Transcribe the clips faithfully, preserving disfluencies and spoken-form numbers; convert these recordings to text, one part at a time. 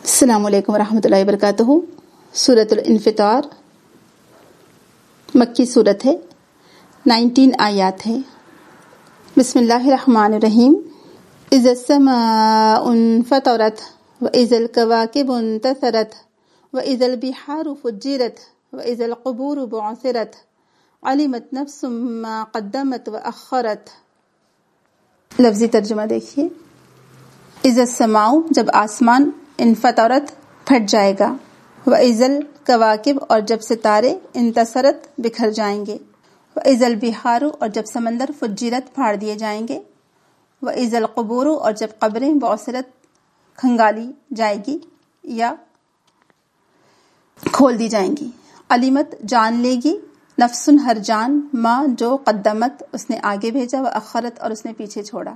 السلام علیکم ورحمۃ اللہ وبرکاتہ۔ سورۃ الانفطار مکی صورت ہے، نائنٹین آیات ہے۔ بسم اللہ الرحمن الرحیم۔ اذا السماء انفطرت واذا الكواكب انتثرت واذا البحار فجرت واذا القبور بعثرت علمت نفس ما قدمت واخرت۔ لفظی ترجمہ دیکھیے۔ اذا السماء جب آسمان، انفطرت پھٹ جائے گا، وَإِذَا الْكَوَاكِبُ اور جب ستارے، انتصرت بکھر جائیں گے، وَإِذَا الْبِحَارُ اور جب سمندر، فجرت پھاڑ دیے جائیں گے، وَإِذَا الْقُبُورُ اور جب قبریں، بعثرت کھنگالی جائے گی یا کھول دی جائیں گی، علمت جان لے گی، نفسن ہر جان، ما جو قدمت اس نے آگے بھیجا، و اخرت اور اس نے پیچھے چھوڑا۔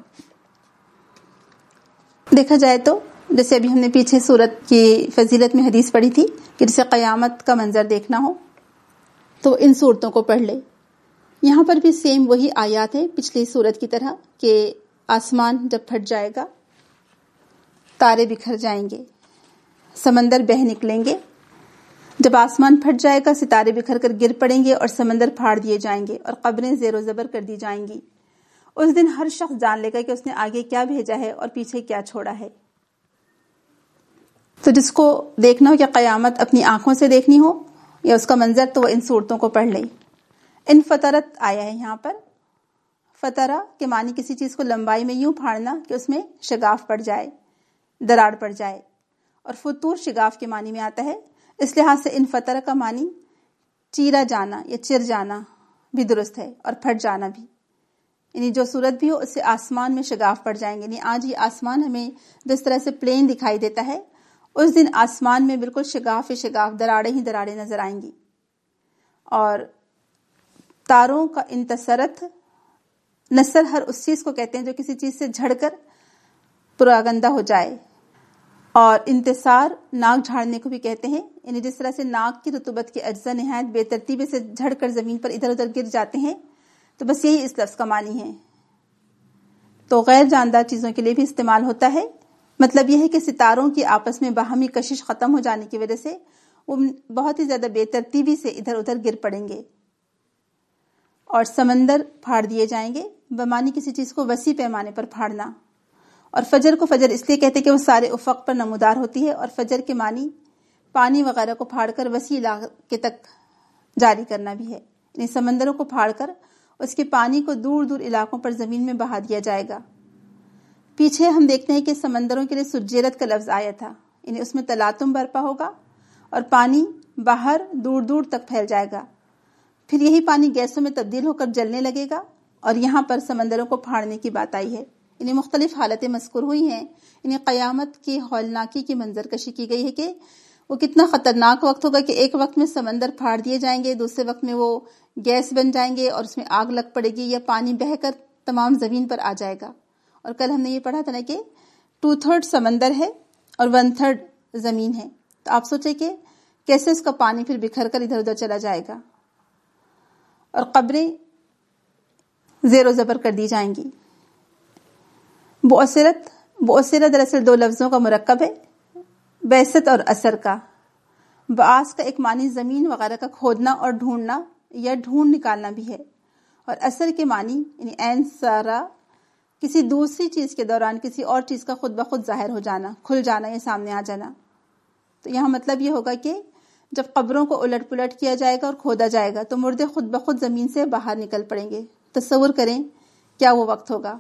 دیکھا جائے تو جیسے ابھی ہم نے پیچھے سورت کی فضیلت میں حدیث پڑھی تھی کہ جسے قیامت کا منظر دیکھنا ہو تو ان صورتوں کو پڑھ لے۔ یہاں پر بھی سیم وہی آیات ہے پچھلی سورت کی طرح کہ آسمان جب پھٹ جائے گا، تارے بکھر جائیں گے، سمندر بہہ نکلیں گے۔ جب آسمان پھٹ جائے گا، ستارے بکھر کر گر پڑیں گے اور سمندر پھاڑ دیے جائیں گے اور قبریں زیر و زبر کر دی جائیں گی۔ اس دن ہر شخص جان لے گا کہ اس نے آگے کیا بھیجا ہے اور پیچھے کیا چھوڑا ہے۔ تو جس کو دیکھنا ہو کہ قیامت اپنی آنکھوں سے دیکھنی ہو یا اس کا منظر، تو وہ ان صورتوں کو پڑھ لے۔ انفطرت آیا ہے یہاں پر۔ فطرہ کے معنی کسی چیز کو لمبائی میں یوں پھاڑنا کہ اس میں شگاف پڑ جائے، دراڑ پڑ جائے، اور فطور شگاف کے معنی میں آتا ہے۔ اس لحاظ سے انفطرہ کا معنی چیرا جانا یا چر جانا بھی درست ہے، اور پھٹ جانا بھی، یعنی جو صورت بھی ہو اس سے آسمان میں شگاف پڑ جائیں گے۔ یعنی آج یہ آسمان ہمیں جس طرح سے پلین دکھائی دیتا ہے، اس دن آسمان میں بالکل شگاف شگاف، دراڑیں ہی دراڑیں نظر آئیں گی۔ اور تاروں کا انتصرت، نثر ہر اس چیز کو کہتے ہیں جو کسی چیز سے جھڑ کر پراگندہ ہو جائے، اور انتصار ناک جھاڑنے کو بھی کہتے ہیں، یعنی جس طرح سے ناک کی رطوبت کے اجزاء نہایت بے ترتیبی سے جھڑ کر زمین پر ادھر ادھر گر جاتے ہیں، تو بس یہی اس لفظ کا معنی ہے۔ تو غیر جاندار چیزوں کے لیے بھی استعمال ہوتا ہے۔ مطلب یہ ہے کہ ستاروں کی آپس میں باہمی کشش ختم ہو جانے کی وجہ سے وہ بہت ہی زیادہ بے ترتیبی سے ادھر ادھر گر پڑیں گے، اور سمندر پھاڑ دیے جائیں گے، بمانی کسی چیز کو وسیع پیمانے پر پھاڑنا۔ اور فجر کو فجر اس لیے کہتے کہ وہ سارے افق پر نمودار ہوتی ہے، اور فجر کے معنی پانی وغیرہ کو پھاڑ کر وسیع علاقے تک جاری کرنا بھی ہے، یعنی سمندروں کو پھاڑ کر اس کے پانی کو دور دور علاقوں پر زمین میں بہا دیا جائے گا۔ پیچھے ہم دیکھتے ہیں کہ سمندروں کے لیے سجیرت کا لفظ آیا تھا، یعنی اس میں تلاطم برپا ہوگا اور پانی باہر دور دور تک پھیل جائے گا، پھر یہی پانی گیسوں میں تبدیل ہو کر جلنے لگے گا، اور یہاں پر سمندروں کو پھاڑنے کی بات آئی ہے۔ یعنی مختلف حالتیں مذکور ہوئی ہیں، یعنی قیامت کی ہولناکی کی منظر کشی کی گئی ہے کہ وہ کتنا خطرناک وقت ہوگا کہ ایک وقت میں سمندر پھاڑ دیے جائیں گے، دوسرے وقت میں وہ گیس بن جائیں گے اور اس میں آگ لگ پڑے گی، یا پانی بہہ کر تمام زمین پر آ جائے گا۔ اور کل ہم نے یہ پڑھا تھا نا کہ ٹو تھرڈ سمندر ہے اور ون تھرڈ زمین ہے، تو آپ سوچیں کہ کیسے اس کا پانی پھر بکھر کر ادھر ادھر چلا جائے گا، اور قبریں زیر و زبر کر دی جائیں گی۔ بعثرت، بعثرت دراصل دو لفظوں کا مرکب ہے، بعثت اور اثر کا۔ بعث کا ایک معنی زمین وغیرہ کا کھودنا اور ڈھونڈنا یا ڈھونڈ نکالنا بھی ہے، اور اثر کے معنی یعنی عین سارا کسی دوسری چیز کے دوران کسی اور چیز کا خود بخود ظاہر ہو جانا، کھل جانا یا سامنے آ جانا۔ تو یہاں مطلب یہ ہوگا کہ جب قبروں کو الٹ پلٹ کیا جائے گا اور کھودا جائے گا تو مردے خود بخود زمین سے باہر نکل پڑیں گے۔ تصور کریں کیا وہ وقت ہوگا۔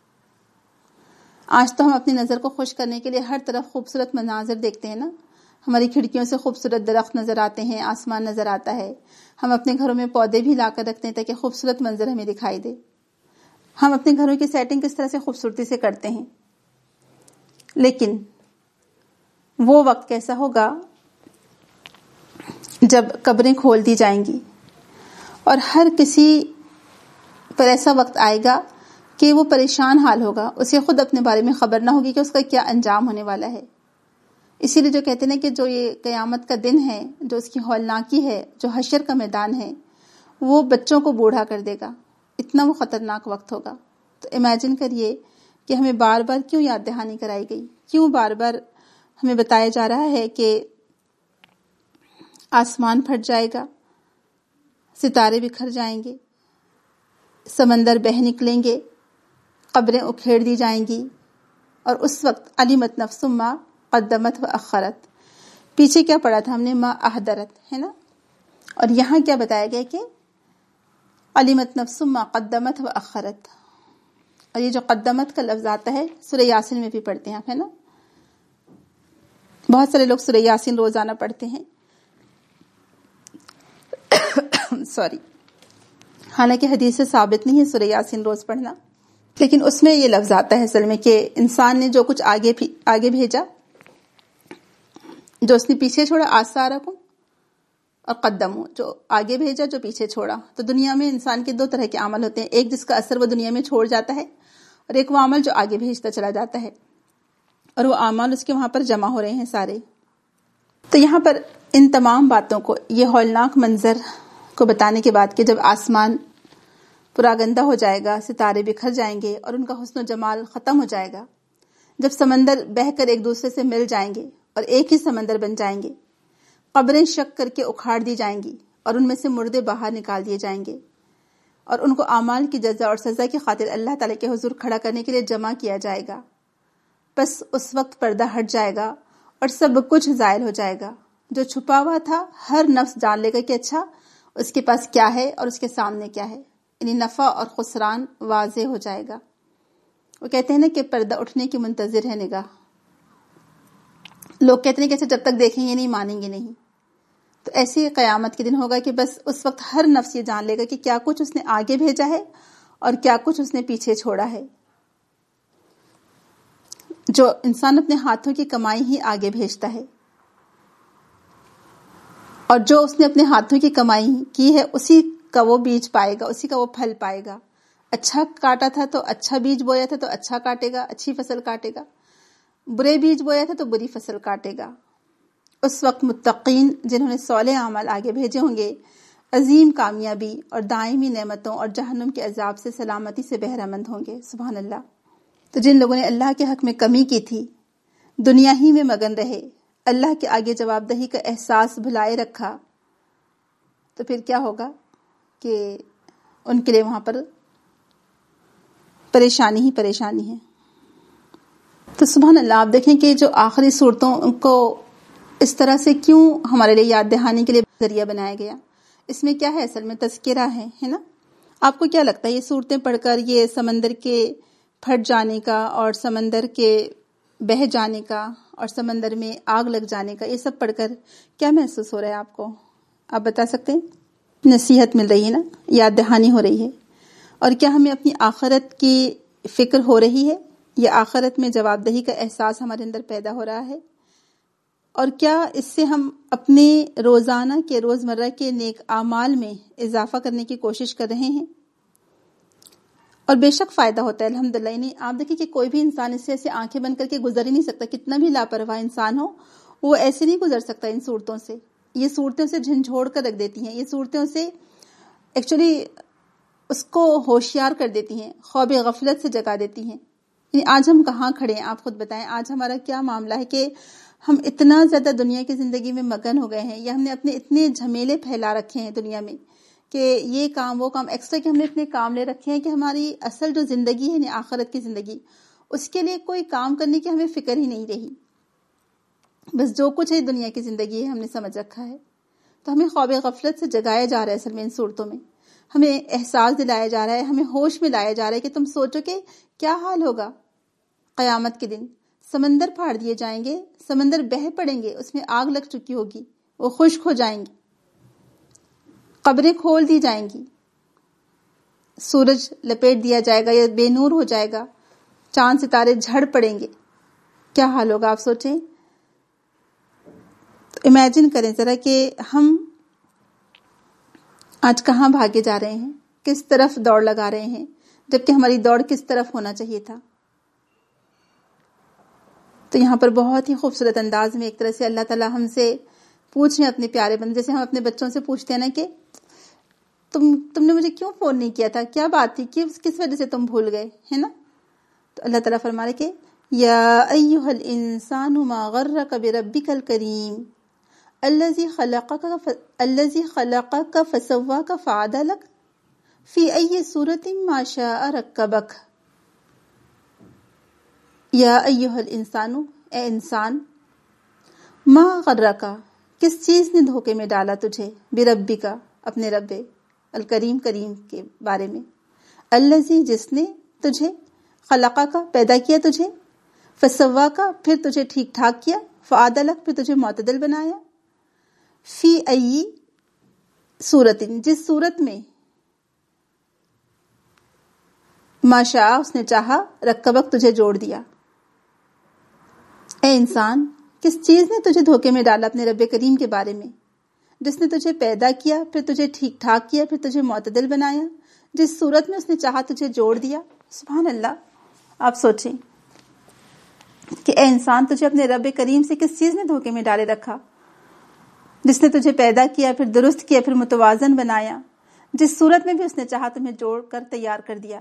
آج تو ہم اپنی نظر کو خوش کرنے کے لیے ہر طرف خوبصورت مناظر دیکھتے ہیں نا، ہماری کھڑکیوں سے خوبصورت درخت نظر آتے ہیں، آسمان نظر آتا ہے، ہم اپنے گھروں میں پودے بھی لا کر رکھتے ہیں تاکہ خوبصورت منظر ہمیں دکھائی دے۔ ہم اپنے گھروں کی سیٹنگ کس طرح سے خوبصورتی سے کرتے ہیں، لیکن وہ وقت کیسا ہوگا جب قبریں کھول دی جائیں گی، اور ہر کسی پر ایسا وقت آئے گا کہ وہ پریشان حال ہوگا، اسے خود اپنے بارے میں خبر نہ ہوگی کہ اس کا کیا انجام ہونے والا ہے۔ اسی لیے جو کہتے ہیں کہ جو یہ قیامت کا دن ہے، جو اس کی ہولناکی ہے، جو حشر کا میدان ہے، وہ بچوں کو بوڑھا کر دے گا، اتنا وہ خطرناک وقت ہوگا۔ تو امیجن کریے کہ ہمیں بار بار کیوں یاد دہانی کرائی گئی، کیوں بار بار ہمیں بتایا جا رہا ہے کہ آسمان پھٹ جائے گا، ستارے بکھر جائیں گے، سمندر بہہ نکلیں گے، قبریں اکھیڑ دی جائیں گی، اور اس وقت علمت نفس ما قدمت و اخرت، پیچھے کیا پڑھا تھا ہم نے، ما احدرت، ہے نا؟ اور یہاں کیا بتایا گیا کہ علمت نفس ما قدمت و اخرت. اور یہ جو قدمت کا لفظ آتا ہے سورہ یاسین میں بھی پڑھتے ہیں آپ، ہے نا؟ بہت سارے لوگ سورہ یاسین روزانہ پڑھتے ہیں سوری حالانکہ حدیث سے ثابت نہیں ہے سورہ یاسین روز پڑھنا، لیکن اس میں یہ لفظ آتا ہے اصل میں کہ انسان نے جو کچھ آگے آگے بھیجا، جو اس نے پیچھے چھوڑا، آثارکم، اور قدمو، جو آگے بھیجا جو پیچھے چھوڑا. تو دنیا میں انسان کے دو طرح کے عمل ہوتے ہیں، ایک جس کا اثر وہ دنیا میں چھوڑ جاتا ہے، اور ایک وہ عمل جو آگے بھیجتا چلا جاتا ہے، اور وہ اعمال اس کے وہاں پر جمع ہو رہے ہیں سارے. تو یہاں پر ان تمام باتوں کو، یہ ہولناک منظر کو بتانے کے بعد کہ جب آسمان پورا گندہ ہو جائے گا، ستارے بکھر جائیں گے اور ان کا حسن و جمال ختم ہو جائے گا، جب سمندر بہہ کر ایک دوسرے سے مل جائیں گے اور ایک ہی سمندر بن جائیں گے، قبریں شک کر کے اکھاڑ دی جائیں گی اور ان میں سے مردے باہر نکال دیے جائیں گے، اور ان کو اعمال کی جزا اور سزا کی خاطر اللہ تعالیٰ کے حضور کھڑا کرنے کے لیے جمع کیا جائے گا. بس اس وقت پردہ ہٹ جائے گا اور سب کچھ ظاہر ہو جائے گا. جو چھپا ہوا تھا ہر نفس جان لے گا کہ اچھا اس کے پاس کیا ہے اور اس کے سامنے کیا ہے، یعنی نفع اور خسران واضح ہو جائے گا. وہ کہتے ہیں نا کہ پردہ اٹھنے کی منتظر ہے نگاہ. لوگ کہتے ہیں کہ اچھا جب تک دیکھیں گے نہیں مانیں گے نہیں. تو ایسی قیامت کے دن ہوگا کہ بس اس وقت ہر نفس یہ جان لے گا کہ کیا کچھ اس نے آگے بھیجا ہے اور کیا کچھ اس نے پیچھے چھوڑا ہے. جو انسان اپنے ہاتھوں کی کمائی ہی آگے بھیجتا ہے، اور جو اس نے اپنے ہاتھوں کی کمائی کی ہے اسی کا وہ بیج پائے گا، اسی کا وہ پھل پائے گا. اچھا کاٹا تھا تو اچھا بیج بویا تھا تو اچھا کاٹے گا، اچھی فصل کاٹے گا. برے بیج بویا تھا تو بری فصل کاٹے گا. اس وقت متقین جنہوں نے صالح اعمال آگے بھیجے ہوں گے عظیم کامیابی اور دائمی نعمتوں اور جہنم کے عذاب سے سلامتی سے بہرہ مند ہوں گے. سبحان اللہ. تو جن لوگوں نے اللہ کے حق میں کمی کی تھی، دنیا ہی میں مگن رہے، اللہ کے آگے جواب دہی کا احساس بھلائے رکھا، تو پھر کیا ہوگا کہ ان کے لیے وہاں پر پریشانی ہی پریشانی ہے. تو سبحان اللہ، آپ دیکھیں کہ جو آخری صورتوں کو اس طرح سے کیوں ہمارے لیے یاد دہانی کے لیے ذریعہ بنایا گیا. اس میں کیا ہے؟ اصل میں تذکرہ ہے ہے نا. آپ کو کیا لگتا ہے یہ صورتیں پڑھ کر، یہ سمندر کے پھٹ جانے کا اور سمندر کے بہہ جانے کا اور سمندر میں آگ لگ جانے کا، یہ سب پڑھ کر کیا محسوس ہو رہا ہے آپ کو؟ آپ بتا سکتے ہیں؟ نصیحت مل رہی ہے نا، یاد دہانی ہو رہی ہے. اور کیا ہمیں اپنی آخرت کی فکر ہو رہی ہے، یا آخرت میں جواب دہی کا احساس ہمارے اندر پیدا ہو رہا ہے؟ اور کیا اس سے ہم اپنے روزانہ کے روزمرہ کے نیک اعمال میں اضافہ کرنے کی کوشش کر رہے ہیں؟ اور بے شک فائدہ ہوتا ہے الحمدللہ. یعنی آپ دیکھیں کہ کوئی بھی انسان اس سے ایسے آنکھیں بند کر کے گزر ہی نہیں سکتا، کتنا بھی لاپرواہ انسان ہو وہ ایسے نہیں گزر سکتا ان صورتوں سے. یہ صورتیں اسے جھنجھوڑ کر رکھ دیتی ہیں، یہ صورتیں اسے ایکچولی اس کو ہوشیار کر دیتی ہیں، خواب غفلت سے جگا دیتی ہیں. یعنی آج ہم کہاں کھڑے ہیں آپ خود بتائیں. آج ہمارا کیا معاملہ ہے کہ ہم اتنا زیادہ دنیا کی زندگی میں مگن ہو گئے ہیں، یا ہم نے اپنے اتنے جھمیلے پھیلا رکھے ہیں دنیا میں کہ یہ کام وہ کام ایکسٹرا کہ ہم نے اتنے کام لے رکھے ہیں کہ ہماری اصل جو زندگی ہے یعنی آخرت کی زندگی، اس کے لیے کوئی کام کرنے کی ہمیں فکر ہی نہیں رہی. بس جو کچھ ہے دنیا کی زندگی ہے ہم نے سمجھ رکھا ہے. تو ہمیں خواب غفلت سے جگایا جا رہا ہے اصل میں ان صورتوں میں. ہمیں احساس دلایا جا رہا ہے، ہمیں ہوش میں لایا جا رہا ہے کہ تم سوچو کہ کیا حال ہوگا قیامت کے دن. سمندر پھاڑ دیے جائیں گے، سمندر بہہ پڑیں گے، اس میں آگ لگ چکی ہوگی، وہ خشک ہو جائیں گی، قبریں کھول دی جائیں گی، سورج لپیٹ دیا جائے گا یا بے نور ہو جائے گا، چاند ستارے جھڑ پڑیں گے. کیا حال ہوگا آپ سوچیں. تو امیجن کریں ذرا کہ ہم آج کہاں بھاگے جا رہے ہیں، کس طرف دوڑ لگا رہے ہیں، جبکہ ہماری دوڑ کس طرف ہونا چاہیے تھا. تو یہاں پر بہت ہی خوبصورت انداز میں ایک طرح سے اللہ تعالیٰ ہم سے پوچھ رہے ہیں اپنے پیارے بندے، جیسے ہم اپنے بچوں سے پوچھتے ہیں نا کہ تم تم نے مجھے کیوں فون نہیں کیا تھا، کیا بات تھی، کس کس وجہ سے تم بھول گئے، ہے نا. تو اللہ تعالیٰ فرما رہے کہ یا ایھا الانسان ما غرک بربک الکریم الذی خلقک الذی خلقک فسواک فعدلک فی ای صورت ما شاء رکبک۔ یا ایھا الانسان، اے انسان، ما غرکا، کس چیز نے دھوکے میں ڈالا تجھے، بربک، اپنے رب الکریم، کریم کے بارے میں، الذی، جس نے تجھے، خلقا کا، پیدا کیا تجھے، فسوا کا، پھر تجھے ٹھیک ٹھاک کیا، فعدلک، پھر تجھے معتدل بنایا، فی ای صورت، جس صورت میں، ما شاء، اس نے چاہا، رکبک، تجھے جوڑ دیا۔ اے انسان، کس چیز نے تجھے دھوکے میں ڈالا اپنے رب کریم کے بارے میں، جس نے تجھے پیدا کیا، پھر تجھے ٹھیک ٹھاک کیا، پھر تجھے معتدل بنایا، جس صورت میں اس نے چاہا تجھے جوڑ دیا۔ سبحان اللہ۔ آپ سوچیں کہ اے انسان، تجھے اپنے رب کریم سے کس چیز نے دھوکے میں ڈالے رکھا، جس نے تجھے پیدا کیا، پھر درست کیا، پھر متوازن بنایا، جس صورت میں بھی اس نے چاہا تمہیں جوڑ کر تیار کر دیا۔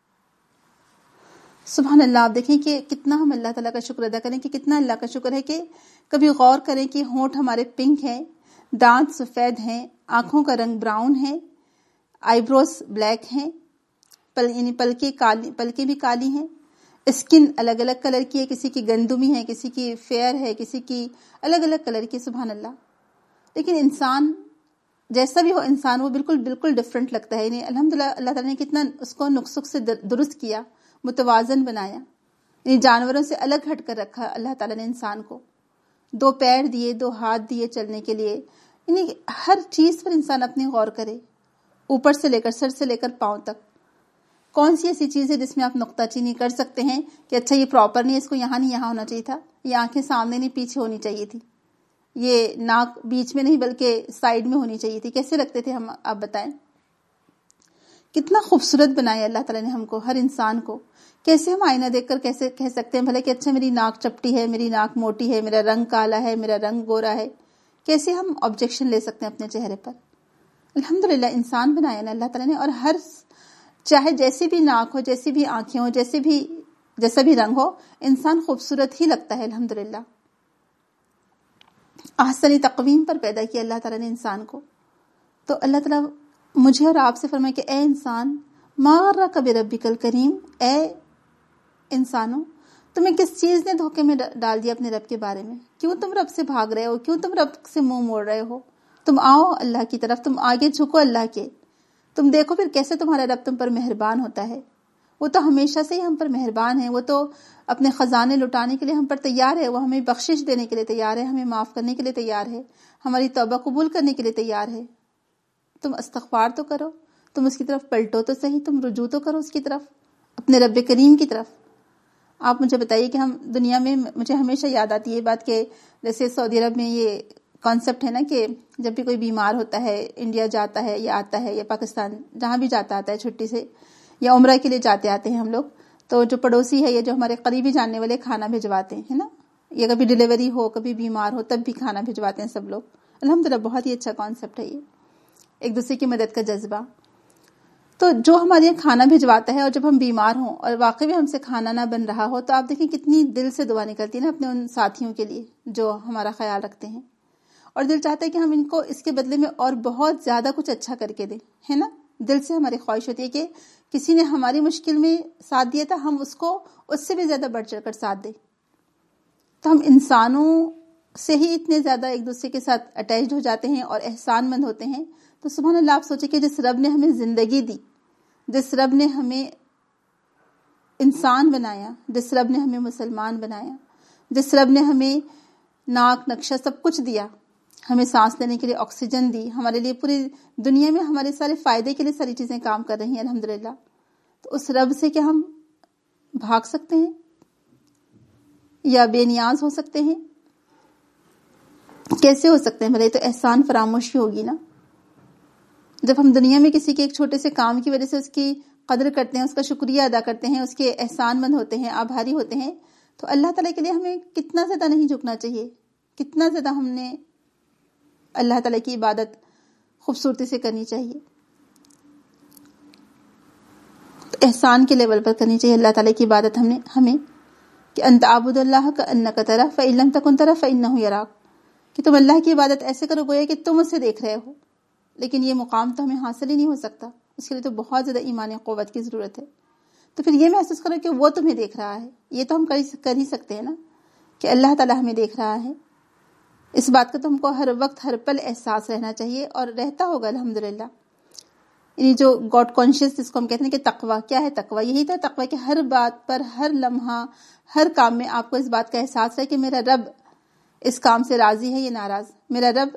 سبحان اللہ۔ آپ دیکھیں کہ کتنا ہم اللہ تعالیٰ کا شکر ادا کریں، کہ کتنا اللہ کا شکر ہے کہ کبھی غور کریں کہ ہونٹ ہمارے پنک ہیں، دانت سفید ہیں، آنکھوں کا رنگ براؤن ہے، آئی بروز بلیک ہیں، پل یعنی پلکیں کالی، پلکیں بھی کالی ہیں، اسکن الگ الگ کلر کی ہے، کسی کی گندمی ہے، کسی کی فیئر ہے، کسی کی الگ الگ کلر کی۔ سبحان اللہ۔ لیکن انسان جیسا بھی ہو، انسان وہ بالکل بالکل ڈفرینٹ لگتا ہے۔ یعنی الحمدللہ اللہ تعالیٰ نے کتنا اس کو نقص سے درست کیا، متوازن بنایا، یعنی جانوروں سے الگ ہٹ کر رکھا اللہ تعالیٰ نے انسان کو، دو پیر دیے، دو ہاتھ دیے چلنے کے لیے۔ یعنی ہر چیز پر انسان اپنی غور کرے، اوپر سے لے کر، سر سے لے کر پاؤں تک۔ کون سی ایسی چیز ہے جس میں آپ نقطہ چینی کر سکتے ہیں کہ اچھا یہ پراپر نہیں، اس کو یہاں نہیں، یہاں ہونا چاہیے تھا، یہ آنکھیں سامنے نہیں پیچھے ہونی چاہیے تھی، یہ ناک بیچ میں نہیں بلکہ سائیڈ میں ہونی چاہیے تھی۔ کیسے لگتے تھے ہم، آپ بتائیں؟ کتنا خوبصورت بنایا اللہ تعالیٰ نے ہم کو، ہر انسان کو۔ کیسے ہم آئینہ دیکھ کر کیسے کہہ سکتے ہیں بھلے کہ اچھا میری ناک چپٹی ہے، میری ناک موٹی ہے، میرا رنگ کالا ہے، میرا رنگ گورا ہے؟ کیسے ہم آبجیکشن لے سکتے ہیں اپنے چہرے پر؟ الحمدللہ انسان بنایا نا اللہ تعالیٰ نے، اور ہر چاہے جیسی بھی ناک ہو، جیسی بھی آنکھیں ہو، جیسے بھی جیسا بھی رنگ ہو، انسان خوبصورت ہی لگتا ہے الحمدللہ۔ احسن تقویم پر پیدا کیا اللہ تعالیٰ نے انسان کو۔ تو اللہ تعالیٰ مجھے اور آپ سے فرمائے کہ اے انسان، ما غرک بربک الکریم، اے انسانوں، تمہیں کس چیز نے دھوکے میں ڈال دیا اپنے رب کے بارے میں؟ کیوں تم رب سے بھاگ رہے ہو؟ کیوں تم رب سے منہ موڑ رہے ہو؟ تم آؤ اللہ کی طرف، تم آگے جھکو اللہ کے، تم دیکھو پھر کیسے تمہارا رب تم پر مہربان ہوتا ہے۔ وہ تو ہمیشہ سے ہی ہم پر مہربان ہے، وہ تو اپنے خزانے لٹانے کے لیے ہم پر تیار ہے، وہ ہمیں بخشش دینے کے لیے تیار ہے، ہمیں معاف کرنے کے لیے تیار ہے، ہماری توبہ قبول کرنے کے لیے تیار ہے۔ تم استغفار تو کرو، تم اس کی طرف پلٹو تو صحیح، تم رجوع تو کرو اس کی طرف، اپنے رب کریم کی طرف۔ آپ مجھے بتائیے کہ ہم دنیا میں، مجھے ہمیشہ یاد آتی ہے یہ بات کہ جیسے سعودی عرب میں یہ کانسیپٹ ہے نا کہ جب بھی کوئی بیمار ہوتا ہے، انڈیا جاتا ہے یا آتا ہے، یا پاکستان جہاں بھی جاتا آتا ہے چھٹی سے یا عمرہ کے لیے جاتے آتے ہیں ہم لوگ، تو جو پڑوسی ہے یا جو ہمارے قریبی جاننے والے کھانا بھجواتے ہیں نا، یا کبھی ڈیلیوری ہو، کبھی بیمار ہو، تب بھی کھانا بھجواتے ہیں سب لوگ۔ الحمدللہ بہت ہی اچھا کانسیپٹ ہے یہ، ایک دوسرے کی مدد کا جذبہ۔ تو جو ہمارے یہاں کھانا بھجواتا ہے اور جب ہم بیمار ہوں اور واقعی میں ہم سے کھانا نہ بن رہا ہو، تو آپ دیکھیں کتنی دل سے دعا نکلتی ہے نا اپنے ان ساتھیوں کے لیے جو ہمارا خیال رکھتے ہیں، اور دل چاہتا ہے کہ ہم ان کو اس کے بدلے میں اور بہت زیادہ کچھ اچھا کر کے دیں، ہے نا؟ دل سے ہماری خواہش ہوتی ہے کہ کسی نے ہماری مشکل میں ساتھ دیا تھا، ہم اس کو اس سے بھی زیادہ بڑھ چڑھ کر ساتھ دیں۔ تو ہم انسانوں سے ہی اتنے زیادہ ایک دوسرے کے ساتھ اٹیچڈ ہو جاتے ہیں اور احسان مند ہوتے ہیں۔ تو سبحان اللہ، آپ سوچیں کہ جس رب نے ہمیں زندگی دی، جس رب نے ہمیں انسان بنایا، جس رب نے ہمیں مسلمان بنایا، جس رب نے ہمیں ناک نقشہ سب کچھ دیا، ہمیں سانس لینے کے لیے آکسیجن دی، ہمارے لیے پوری دنیا میں ہمارے سارے فائدے کے لیے ساری چیزیں کام کر رہی ہیں الحمدللہ، تو اس رب سے کیا ہم بھاگ سکتے ہیں یا بے نیاز ہو سکتے ہیں؟ کیسے ہو سکتے ہیں؟ بھلے تو احسان فراموشی ہوگی نا۔ جب ہم دنیا میں کسی کے ایک چھوٹے سے کام کی وجہ سے اس کی قدر کرتے ہیں، اس کا شکریہ ادا کرتے ہیں، اس کے احسان مند ہوتے ہیں، آبھاری ہوتے ہیں، تو اللہ تعالیٰ کے لیے ہمیں کتنا زیادہ نہیں جھکنا چاہیے، کتنا زیادہ ہم نے اللہ تعالیٰ کی عبادت خوبصورتی سے کرنی چاہیے، تو احسان کے لیول پر کرنی چاہیے اللہ تعالیٰ کی عبادت ہم نے ہمیں کہ انت عابد اللہ کا انک ترى فإن لم تكن ترى فإنه يراك، کہ تم اللہ کی عبادت ایسے کرو گویا کہ تم اسے دیکھ رہے ہو. لیکن یہ مقام تو ہمیں حاصل ہی نہیں ہو سکتا، اس کے لیے تو بہت زیادہ ایمان قوت کی ضرورت ہے. تو پھر یہ محسوس کرو کہ وہ تمہیں دیکھ رہا ہے. یہ تو ہم کر ہی سکتے ہیں نا کہ اللہ تعالیٰ ہمیں دیکھ رہا ہے. اس بات کا تو ہم کو ہر وقت ہر پل احساس رہنا چاہیے، اور رہتا ہوگا الحمدللہ. یعنی جو گاڈ کانشیس جس کو ہم کہتے ہیں کہ تقویٰ، کیا ہے تقویٰ؟ یہی تو تقویٰ کہ ہر بات پر، ہر لمحہ، ہر کام میں آپ کو اس بات کا احساس ہے کہ میرا رب اس کام سے راضی ہے یا ناراض، میرا رب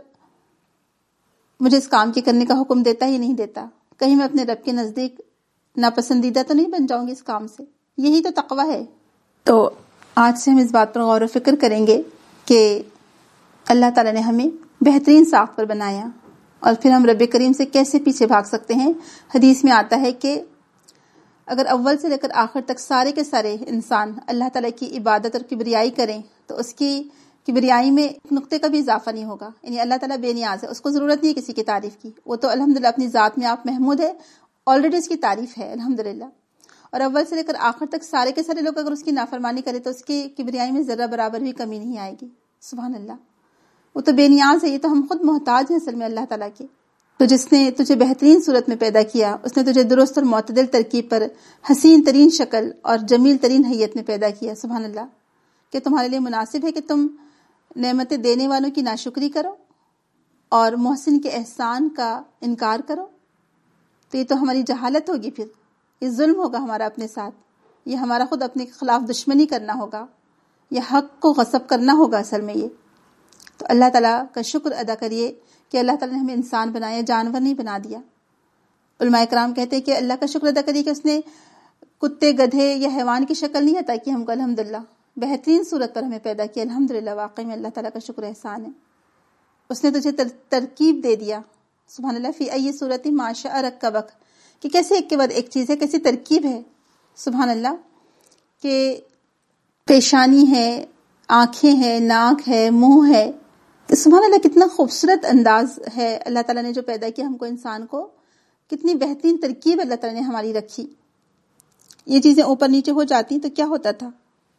مجھے اس کام کے کرنے کا حکم دیتا ہے یا نہیں دیتا، کہیں میں اپنے رب کے نزدیک ناپسندیدہ تو نہیں بن جاؤں گی اس کام سے. یہی تو تقویٰ ہے. تو آج سے ہم اس بات پر غور و فکر کریں گے کہ اللہ تعالیٰ نے ہمیں بہترین ساخت پر بنایا، اور پھر ہم رب کریم سے کیسے پیچھے بھاگ سکتے ہیں. حدیث میں آتا ہے کہ اگر اول سے لے کر آخر تک سارے کے سارے انسان اللہ تعالیٰ کی عبادت اور کبریائی کریں تو اس کی کبریائی میں ایک نقطے کا بھی اضافہ نہیں ہوگا. یعنی اللہ تعالیٰ بے نیاز ہے، اس کو ضرورت نہیں ہے کسی کی تعریف کی. وہ تو الحمدللہ اپنی ذات میں آپ محمود ہے، آلریڈی اس کی تعریف ہے الحمدللہ. اور اول سے لے کر آخر تک سارے کے سارے لوگ اگر اس کی نافرمانی کرے تو اس کی کبریائی میں ذرہ برابر بھی کمی نہیں آئے گی. سبحان اللہ. وہ تو بے نیاز ہے، یہ تو ہم خود محتاج ہیں اصل میں اللہ تعالیٰ کے. تو جس نے تجھے بہترین صورت میں پیدا کیا، اس نے تجھے درست اور معتدل ترکیب پر حسین ترین شکل اور جمیل ترین حیت میں پیدا کیا. سبحان اللہ. کہ تمہارے لیے مناسب ہے کہ تم نعمتیں دینے والوں کی ناشکری کرو اور محسن کے احسان کا انکار کرو. تو یہ تو ہماری جہالت ہوگی، پھر یہ ظلم ہوگا ہمارا اپنے ساتھ، یہ ہمارا خود اپنے خلاف دشمنی کرنا ہوگا، یہ حق کو غصب کرنا ہوگا اصل میں. یہ تو اللہ تعالیٰ کا شکر ادا کریے کہ اللہ تعالیٰ نے ہمیں انسان بنایا، جانور نہیں بنا دیا. علماء کرام کہتے ہیں کہ اللہ کا شکر ادا کریے کہ اس نے کتے، گدھے یا حیوان کی شکل نہیں عطا کی ہم کو، الحمدللہ بہترین صورت پر ہمیں پیدا کیا. الحمدللہ واقعی میں اللہ تعالیٰ کا شکر احسان ہے. اس نے تجھے تر ترکیب دے دیا. سبحان اللہ. فی ای صورت ما شاء رکبک، کہ کیسے ایک کے بعد ایک چیز ہے، کیسی ترکیب ہے. سبحان اللہ. کہ پیشانی ہے، آنکھیں ہیں، ناک ہے، منہ ہے. سبحان اللہ کتنا خوبصورت انداز ہے اللہ تعالیٰ نے جو پیدا کیا ہم کو، انسان کو. کتنی بہترین ترکیب اللہ تعالیٰ نے ہماری رکھی. یہ چیزیں اوپر نیچے ہو جاتی تو کیا ہوتا تھا.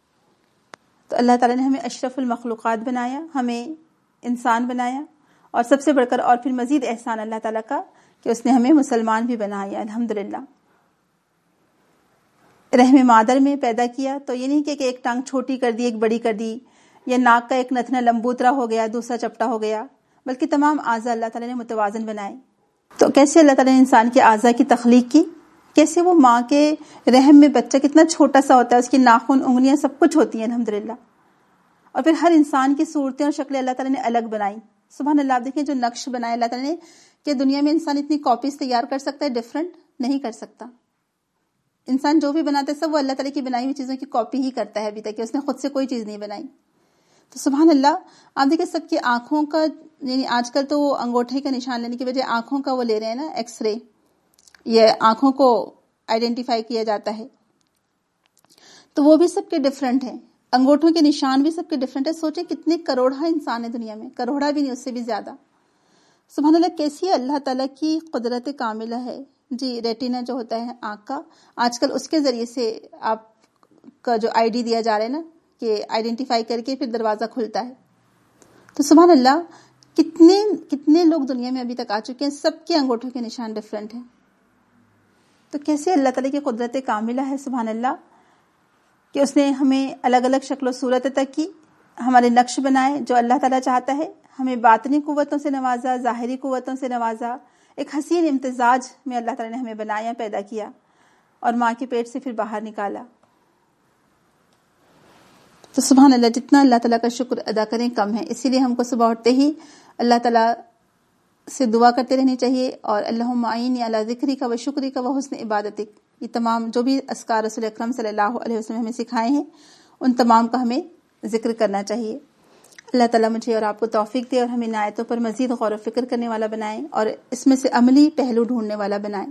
تو اللہ تعالیٰ نے ہمیں اشرف المخلوقات بنایا، ہمیں انسان بنایا، اور سب سے بڑھ کر اور پھر مزید احسان اللہ تعالیٰ کا کہ اس نے ہمیں مسلمان بھی بنایا الحمدللہ. رحم مادر میں پیدا کیا تو یہ نہیں کہ ایک ٹانگ چھوٹی کر دی، ایک بڑی کر دی، یا ناک کا ایک نتنا لمبوترا ہو گیا، دوسرا چپٹا ہو گیا، بلکہ تمام اعضاء اللہ تعالیٰ نے متوازن بنائے. تو کیسے اللہ تعالیٰ نے انسان کے اعضاء کی تخلیق کی، کیسے وہ ماں کے رحم میں بچہ کتنا چھوٹا سا ہوتا ہے، اس کی ناخن، انگلیاں سب کچھ ہوتی ہیں الحمدللہ. اور پھر ہر انسان کی صورتیں اور شکلیں اللہ تعالیٰ نے الگ بنائی. سبحان اللہ. آپ دیکھیں جو نقش بنائے اللہ تعالیٰ نے، کہ دنیا میں انسان اتنی کاپیز تیار کر سکتا ہے ڈفرنٹ؟ نہیں کر سکتا. انسان جو بھی بناتا ہے سب وہ اللہ تعالیٰ کی بنائی ہوئی چیزوں کی کاپی ہی کرتا ہے ابھی تک، کہ اس نے خود سے کوئی چیز نہیں بنائی. تو سبحان اللہ. آپ دیکھیں سب کی آنکھوں کا، یعنی آج کل تو وہ انگوٹھے کا نشان لینے کی وجہ آنکھوں کا وہ لے رہے ہیں نا، ایکس رے، یہ آنکھوں کو آئیڈینٹیفائی کیا جاتا ہے. تو وہ بھی سب کے ڈفرنٹ ہیں، انگوٹھوں کے نشان بھی سب کے ڈفرنٹ ہے. سوچیں کتنے کروڑا انسان ہے دنیا میں، کروڑا بھی نہیں، اس سے بھی زیادہ. سبحان اللہ. کیسی اللہ تعالیٰ کی قدرت کاملہ ہے. جی ریٹینا جو ہوتا ہے آنکھ کا، آج کل اس کے ذریعے سے آپ کا جو آئی ڈی دیا جا رہا ہے نا، کہ آئیڈینٹیفائی کر کے پھر دروازہ کھلتا ہے. تو سبحان اللہ کتنے کتنے لوگ دنیا میں ابھی تک آ چکے ہیں، سب کے انگوٹھوں کے نشان ڈفرنٹ ہیں. تو کیسے اللہ تعالیٰ کی قدرت کاملہ ہے سبحان اللہ، کہ اس نے ہمیں الگ الگ شکل و صورت تک کی، ہمارے نقش بنائے جو اللہ تعالیٰ چاہتا ہے، ہمیں باطنی قوتوں سے نوازا، ظاہری قوتوں سے نوازا. ایک حسین امتزاج میں اللہ تعالیٰ نے ہمیں بنایا، پیدا کیا، اور ماں کے پیٹ سے پھر باہر نکالا. تو سبحان اللہ جتنا اللہ تعالیٰ کا شکر ادا کریں کم ہے. اسی لیے ہم کو صبح اٹھتے ہی اللہ تعالیٰ سے دعا کرتے رہنی چاہیے، اور اللہم اعینی علی ذکرک و شکرک و حسن عبادتک. یہ تمام جو بھی اذکار رسول اکرم صلی اللہ علیہ وسلم ہمیں سکھائے ہیں، ان تمام کا ہمیں ذکر کرنا چاہیے. اللہ تعالیٰ مجھے اور آپ کو توفیق دے، اور ہمیں ان آیتوں پر مزید غور و فکر کرنے والا بنائے، اور اس میں سے عملی پہلو ڈھونڈنے والا بنائے.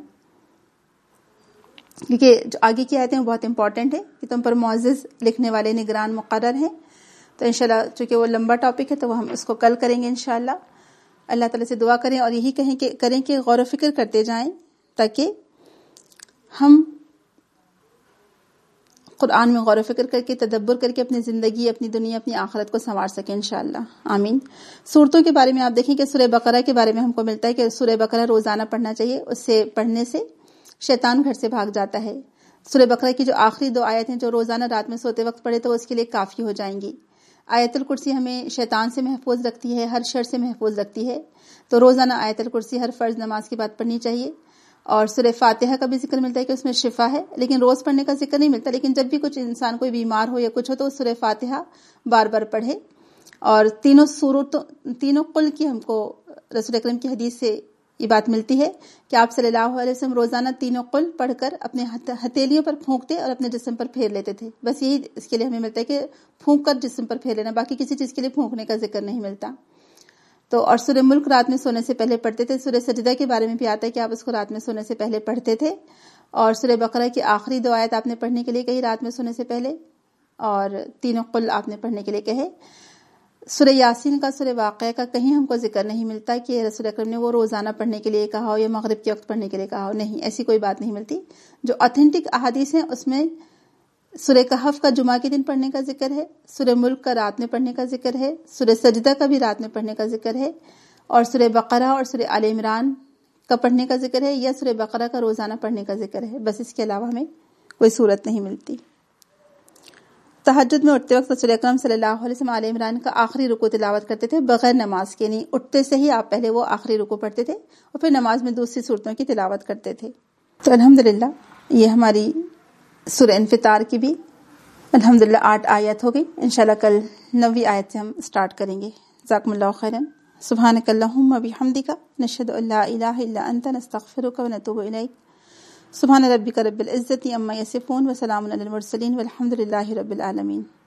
کیونکہ جو آگے کی آیتیں بہت امپورٹنٹ ہیں، کہ تم پر معزز لکھنے والے نگران مقرر ہیں. تو انشاءاللہ چونکہ وہ لمبا ٹاپک ہے تو وہ ہم اس کو کل کریں گے انشاءاللہ. اللہ تعالیٰ سے دعا کریں اور یہی کہیں کہ کریں کہ غور و فکر کرتے جائیں، تاکہ ہم قرآن میں غور و فکر کر کے تدبر کر کے اپنی زندگی، اپنی دنیا، اپنی آخرت کو سنوار سکیں انشاءاللہ، آمین۔ سورتوں کے بارے میں آپ دیکھیں کہ سورہ بقرہ کے بارے میں ہم کو ملتا ہے کہ سورہ بقرہ روزانہ پڑھنا چاہیے، اس سے پڑھنے سے شیطان گھر سے بھاگ جاتا ہے۔ سورہ بقرہ کی جو آخری دو آیت ہیں جو روزانہ رات میں سوتے وقت پڑھے تو اس کے لیے کافی ہو جائیں گی۔ آیت الکرسی ہمیں شیطان سے محفوظ رکھتی ہے، ہر شر سے محفوظ رکھتی ہے، تو روزانہ آیت الکرسی ہر فرض نماز کے بعد پڑھنی چاہیے۔ اور سورہ فاتحہ کا بھی ذکر ملتا ہے کہ اس میں شفا ہے، لیکن روز پڑھنے کا ذکر نہیں ملتا، لیکن جب بھی کچھ انسان کوئی بیمار ہو یا کچھ ہو تو سورہ فاتحہ بار بار پڑھے۔ اور تینوں سورتوں تینوں قل کی ہم کو رسول اکرم کی حدیث سے یہ بات ملتی ہے کہ آپ صلی اللہ علیہ وسلم روزانہ تینوں قل پڑھ کر اپنے ہتھیلیوں پر پھونکتے اور اپنے جسم پر پھیر لیتے تھے۔ بس یہی اس کے لیے ہمیں ملتا ہے کہ پھونک کر جسم پر پھیر لینا، باقی کسی چیز کے لیے پھونکنے کا ذکر نہیں ملتا۔ تو اور سورہ ملک رات میں سونے سے پہلے پڑھتے تھے۔ سورہ سجدہ کے بارے میں بھی آتا ہے کہ آپ اس کو رات میں سونے سے پہلے پڑھتے تھے۔ اور سورہ بقرہ کی آخری دو آیت آپ نے پڑھنے کے لیے کہی رات میں سونے سے پہلے، اور تینوں قل آپ نے پڑھنے کے لیے کہے۔ سورہ یاسین کا، سورہ واقعہ کا کہیں ہم کو ذکر نہیں ملتا کہ رسول اکرم نے وہ روزانہ پڑھنے کے لیے کہا ہو یا مغرب کے وقت پڑھنے کے لیے کہا ہو، نہیں، ایسی کوئی بات نہیں ملتی۔ جو اتھینٹک احادیث ہیں اس میں سورہ کہف کا جمعہ کے دن پڑھنے کا ذکر ہے، سورہ ملک کا رات میں پڑھنے کا ذکر ہے، سورہ سجدہ کا بھی رات میں پڑھنے کا ذکر ہے، اور سورہ بقرہ اور سورہ آل عمران کا پڑھنے کا ذکر ہے، یا سورہ بقرہ کا روزانہ پڑھنے کا ذکر ہے، بس اس کے علاوہ ہمیں کوئی صورت نہیں ملتی۔ تہجد میں اٹھتے وقت رسول اکرم صلی اللہ علیہ وسلم آل عمران کا آخری رکوع تلاوت کرتے تھے بغیر نماز کے، نہیں اٹھتے سے ہی آپ پہلے وہ آخری رکوع پڑھتے تھے اور پھر نماز میں دوسری صورتوں کی تلاوت کرتے تھے۔ تو الحمدللہ یہ ہماری سورہ انفطار کی بھی الحمدللہ آٹھ آیت ہو گئی، انشاءاللہ کل نویں آیت سے ہم سٹارٹ کریں گے۔ جزاکم اللہ خیرا۔ سبحانک اللہم وبحمدک، نشہد ان لا الہ الا انت، نستغفرک ونتوب الیک۔ سبحان ربک رب العزت عما یصفون وسلام علی المرسلین والحمد للہ رب العالمین۔